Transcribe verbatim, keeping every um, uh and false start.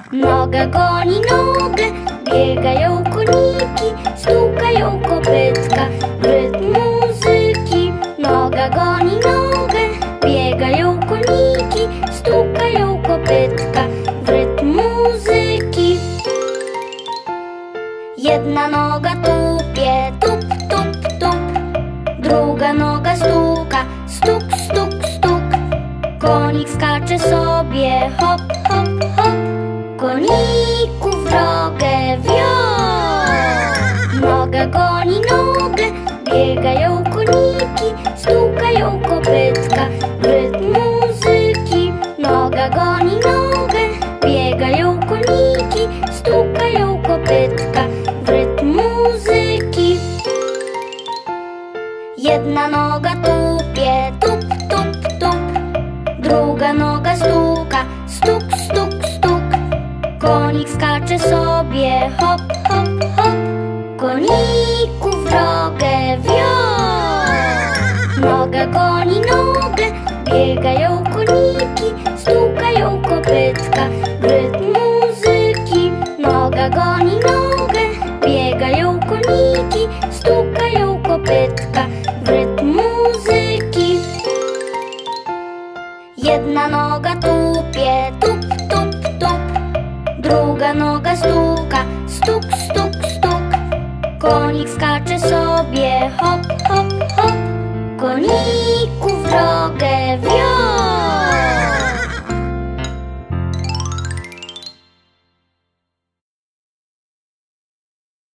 Noga goni nogę, biegają koniki, stukają kopytka w rytm muzyki. Noga goni nogę, biegają koniki, stukają kopytka w rytm muzyki. Jedna noga tupie, tup, tup, tup. Druga noga stuka, stuk, stuk, stuk. Konik skacze sobie, hop, hop, hop. Koniku w drogę wio. Noga goni nogę, biegają koniki, stukają kopytka w rytm muzyki. Noga goni nogę, biegają koniki, stukają kopytka w rytm muzyki. Jedna noga tupie, tup, tup, tup. Druga noga stuka, stuk, stuk, stuk. Konik skacze sobie, hop, hop, hop. Koniku w drogę wio. Noga goni nogę, biegają koniki, stukają kopytka w rytm muzyki. Noga goni nogę, biegają koniki, stukają kopytka w rytm muzyki. Jedna noga tupie, tup, tup, tup. Druga noga stuka, stuk, stuk, stuk. Konik skacze sobie, hop, hop, hop. Konik